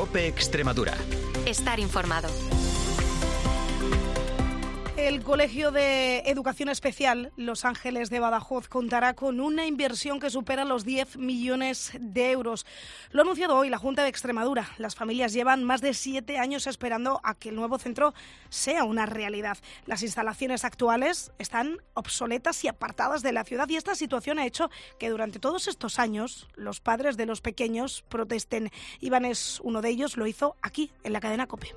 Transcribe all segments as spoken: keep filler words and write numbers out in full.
COPE Extremadura. Estar informado. El Colegio de Educación Especial Los Ángeles de Badajoz contará con una inversión que supera los diez millones de euros. Lo ha anunciado hoy la Junta de Extremadura. Las familias llevan más de siete años esperando a que el nuevo centro sea una realidad. Las instalaciones actuales están obsoletas y apartadas de la ciudad, y esta situación ha hecho que durante todos estos años los padres de los pequeños protesten. Iván es uno de ellos, lo hizo aquí, en la cadena COPE.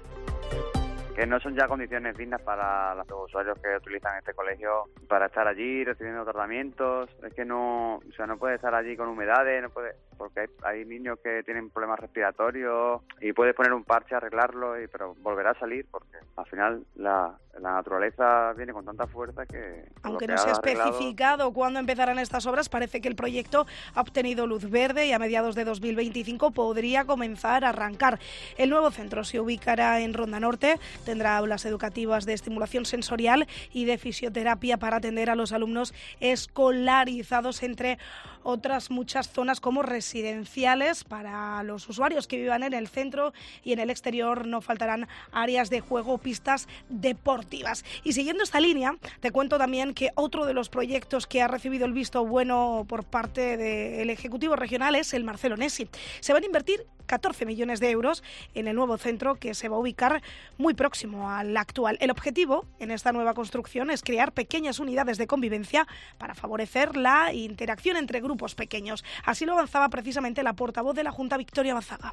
Que no son ya condiciones dignas para los usuarios que utilizan este colegio para estar allí recibiendo tratamientos. Es que no, o sea, no puede estar allí con humedades, no puede, porque hay, hay niños que tienen problemas respiratorios y puedes poner un parche, arreglarlo, y, pero volverá a salir porque al final la, la naturaleza viene con tanta fuerza que... Aunque no se ha especificado cuándo empezarán estas obras, parece que el proyecto ha obtenido luz verde y a mediados de dos mil veinticinco podría comenzar a arrancar. El nuevo centro se ubicará en Ronda Norte. Tendrá aulas educativas de estimulación sensorial y de fisioterapia para atender a los alumnos escolarizados, entre otras muchas zonas como residenciales para los usuarios que vivan en el centro, y en el exterior no faltarán áreas de juego, pistas deportivas. Y siguiendo esta línea, te cuento también que otro de los proyectos que ha recibido el visto bueno por parte del Ejecutivo Regional es el Marcelo Nessi. Se van a invertir catorce millones de euros en el nuevo centro, que se va a ubicar muy próximo al actual. El objetivo en esta nueva construcción es crear pequeñas unidades de convivencia para favorecer la interacción entre grupos pequeños. Así lo avanzaba precisamente la portavoz de la Junta, Victoria Bazaga.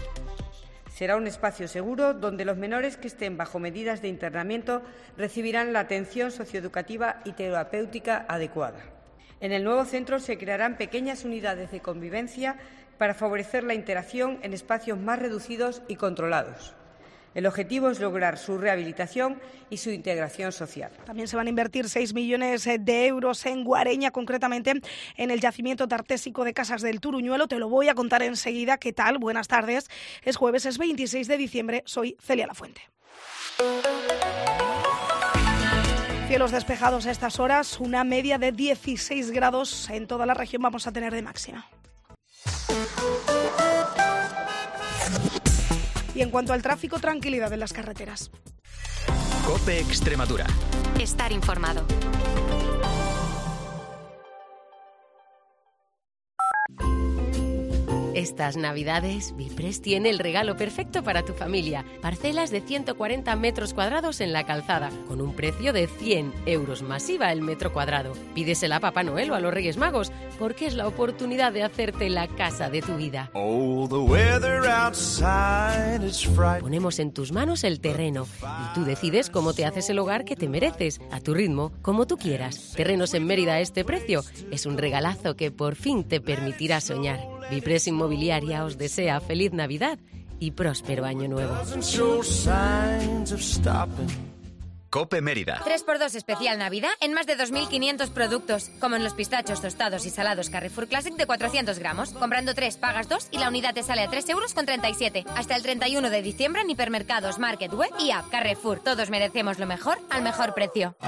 Será un espacio seguro donde los menores que estén bajo medidas de internamiento recibirán la atención socioeducativa y terapéutica adecuada. En el nuevo centro se crearán pequeñas unidades de convivencia para favorecer la interacción en espacios más reducidos y controlados. El objetivo es lograr su rehabilitación y su integración social. También se van a invertir seis millones de euros en Guareña, concretamente en el yacimiento tartésico de Casas del Turuñuelo. Te lo voy a contar enseguida. ¿Qué tal? Buenas tardes. Es jueves, es veintiséis de diciembre. Soy Celia Lafuente. Cielos despejados a estas horas, una media de dieciséis grados en toda la región vamos a tener de máxima. Y en cuanto al tráfico, tranquilidad en las carreteras. COPE Extremadura. Estar informado. Estas Navidades, Bipres tiene el regalo perfecto para tu familia. Parcelas de ciento cuarenta metros cuadrados en la Calzada, con un precio de cien euros masiva el metro cuadrado. Pídesela a Papá Noel o a los Reyes Magos, porque es la oportunidad de hacerte la casa de tu vida. Oh, the weather outside is frightening. Ponemos en tus manos el terreno y tú decides cómo te haces el hogar que te mereces, a tu ritmo, como tú quieras. Terrenos en Mérida a este precio es un regalazo que por fin te permitirá soñar. Bipres Inmobiliaria os desea feliz Navidad y próspero año nuevo. COPE Mérida. tres por dos especial Navidad en más de dos mil quinientos productos, como en los pistachos tostados y salados Carrefour Classic de cuatrocientos gramos. Comprando tres, pagas dos y la unidad te sale a tres euros con treinta y siete. Hasta el treinta y uno de diciembre en hipermercados, market, web y app. Carrefour, todos merecemos lo mejor al mejor precio.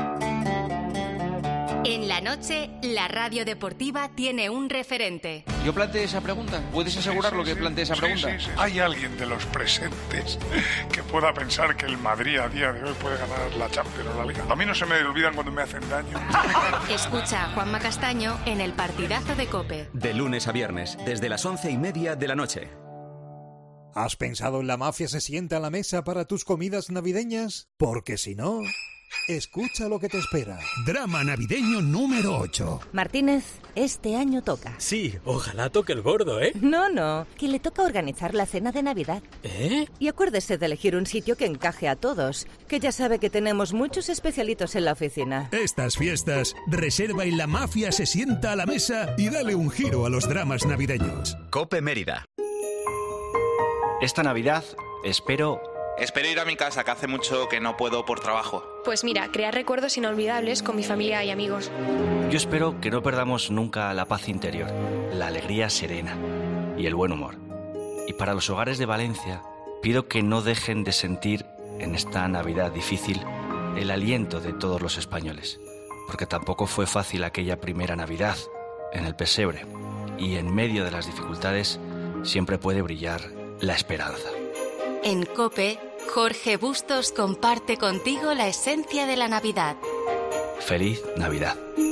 En la noche, la radio deportiva tiene un referente. Yo planteé esa pregunta. ¿Puedes asegurarlo que planteé esa pregunta? Sí, sí, sí. ¿Hay alguien de los presentes que pueda pensar que el Madrid a día de hoy puede ganar la Champions o la Liga? A mí no se me olvidan cuando me hacen daño. Escucha a Juanma Castaño en el partidazo de COPE. De lunes a viernes, desde las once y media de la noche. ¿Has pensado en La Mafia se sienta a la mesa para tus comidas navideñas? Porque si no... escucha lo que te espera. Drama navideño número ocho. Martínez, este año toca. Sí, ojalá toque el gordo, ¿eh? No, no, que le toca organizar la cena de Navidad. ¿Eh? Y acuérdese de elegir un sitio que encaje a todos, que ya sabe que tenemos muchos especialitos en la oficina. Estas fiestas, reserva y La Mafia se sienta a la mesa y dale un giro a los dramas navideños. COPE Mérida. Esta Navidad espero... Espero ir a mi casa, que hace mucho que no puedo por trabajo. Pues mira, crear recuerdos inolvidables con mi familia y amigos. Yo espero que no perdamos nunca la paz interior, la alegría serena y el buen humor. Y para los hogares de Valencia, pido que no dejen de sentir en esta Navidad difícil el aliento de todos los españoles, porque tampoco fue fácil aquella primera Navidad en el pesebre, y en medio de las dificultades siempre puede brillar la esperanza. En COPE, Jorge Bustos comparte contigo la esencia de la Navidad. Feliz Navidad.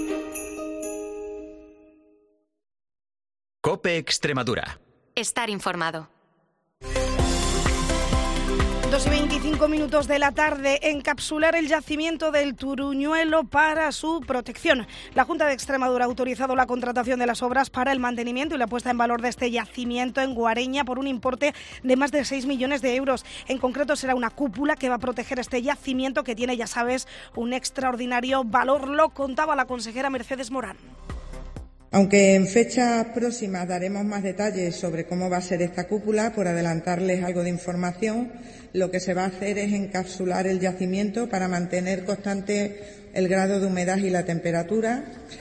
COPE Extremadura. Estar informado. dos y veinticinco minutos de la tarde, encapsular el yacimiento del Turuñuelo para su protección. La Junta de Extremadura ha autorizado la contratación de las obras para el mantenimiento y la puesta en valor de este yacimiento en Guareña por un importe de más de seis millones de euros. En concreto será una cúpula que va a proteger este yacimiento que tiene, ya sabes, un extraordinario valor. Lo contaba la consejera Mercedes Morán. Aunque en fechas próximas daremos más detalles sobre cómo va a ser esta cúpula, por adelantarles algo de información, lo que se va a hacer es encapsular el yacimiento para mantener constante el grado de humedad y la temperatura.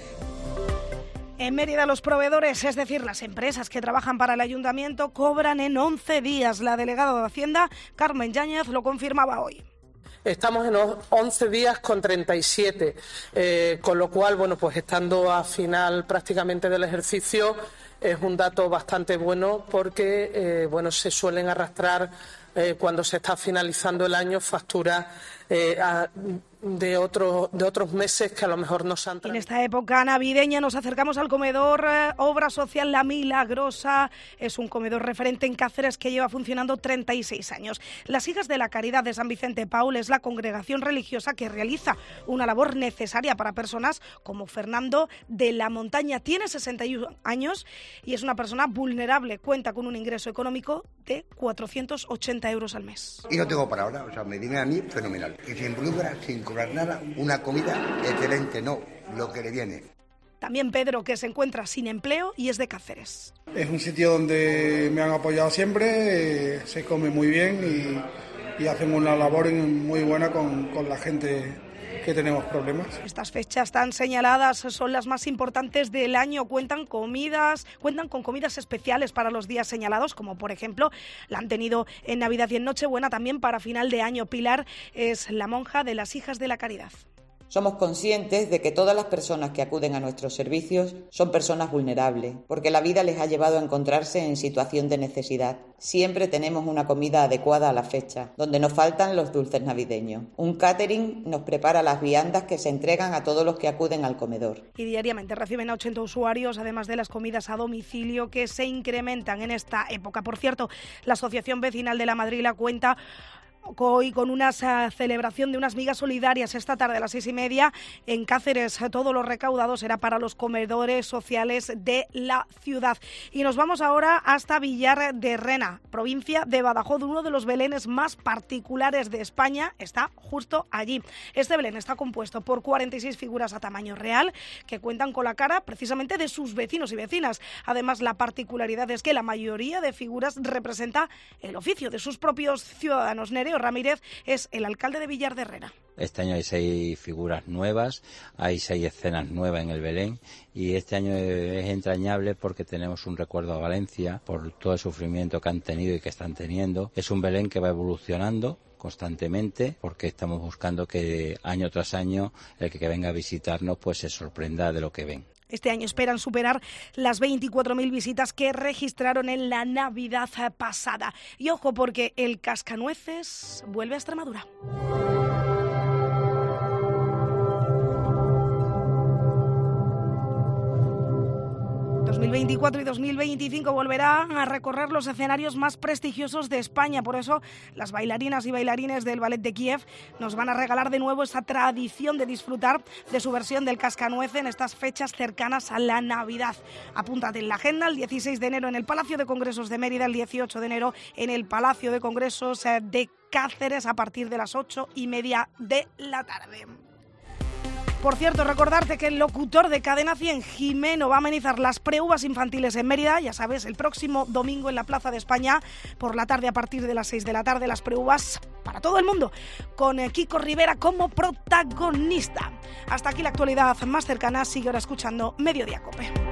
En Mérida los proveedores, es decir, las empresas que trabajan para el ayuntamiento, cobran en once días. La delegada de Hacienda, Carmen Yáñez, lo confirmaba hoy. Estamos en once días con treinta y siete, eh, con lo cual, bueno, pues estando a final prácticamente del ejercicio es un dato bastante bueno porque, eh, bueno, se suelen arrastrar eh, cuando se está finalizando el año facturas eh, a, de, otro, de otros meses que a lo mejor no se han... En esta época navideña nos acercamos al comedor eh, Obra Social La Milagrosa. Es un comedor referente en Cáceres que lleva funcionando treinta y seis años. Las Hijas de la Caridad de San Vicente Paul es la congregación religiosa que realiza una labor necesaria para personas como Fernando de la Montaña. Tiene sesenta y uno años y es una persona vulnerable. Cuenta con un ingreso económico de cuatrocientos ochenta euros al mes. Y no tengo para ahora, o sea, me viene a mí fenomenal. Y sin involucra, sin cobrar nada, una comida excelente, no, lo que le viene. También Pedro, que se encuentra sin empleo y es de Cáceres. Es un sitio donde me han apoyado siempre, eh, se come muy bien y, y hacen una labor muy buena con, con la gente que tenemos problemas. Estas fechas tan señaladas son las más importantes del año. Cuentan comidas, cuentan con comidas especiales para los días señalados, como por ejemplo la han tenido en Navidad y en Nochebuena, también para final de año. Pilar es la monja de las Hijas de la Caridad. Somos conscientes de que todas las personas que acuden a nuestros servicios son personas vulnerables, porque la vida les ha llevado a encontrarse en situación de necesidad. Siempre tenemos una comida adecuada a la fecha, donde nos faltan los dulces navideños. Un catering nos prepara las viandas que se entregan a todos los que acuden al comedor. Y diariamente reciben a ochenta usuarios, además de las comidas a domicilio que se incrementan en esta época. Por cierto, la Asociación Vecinal de La Madrila cuenta hoy con una celebración de unas migas solidarias esta tarde a las seis y media en Cáceres. Todo lo recaudado será para los comedores sociales de la ciudad. Y nos vamos ahora hasta Villar de Rena, provincia de Badajoz. Uno de los belenes más particulares de España está justo allí. Este belén está compuesto por cuarenta y seis figuras a tamaño real que cuentan con la cara precisamente de sus vecinos y vecinas. Además, la particularidad es que la mayoría de figuras representa el oficio de sus propios ciudadanos. Nereo Ramírez es el alcalde de Villar de Rena. Este año hay seis figuras nuevas, hay seis escenas nuevas en el Belén y este año es entrañable porque tenemos un recuerdo a Valencia por todo el sufrimiento que han tenido y que están teniendo. Es un Belén que va evolucionando constantemente porque estamos buscando que año tras año el que venga a visitarnos pues se sorprenda de lo que ven. Este año esperan superar las veinticuatro mil visitas que registraron en la Navidad pasada. Y ojo, porque el cascanueces vuelve a Extremadura. dos mil veinticuatro y dos mil veinticinco volverán a recorrer los escenarios más prestigiosos de España. Por eso, las bailarinas y bailarines del Ballet de Kiev nos van a regalar de nuevo esa tradición de disfrutar de su versión del cascanueces en estas fechas cercanas a la Navidad. Apúntate en la agenda: el dieciséis de enero en el Palacio de Congresos de Mérida, el dieciocho de enero en el Palacio de Congresos de Cáceres a partir de las ocho y media de la tarde. Por cierto, recordarte que el locutor de Cadena cien, Jimeno, va a amenizar las preuvas infantiles en Mérida, ya sabes, el próximo domingo en la Plaza de España, por la tarde a partir de las seis de la tarde, las preuvas para todo el mundo, con Kiko Rivera como protagonista. Hasta aquí la actualidad más cercana, sigue ahora escuchando Mediodía COPE.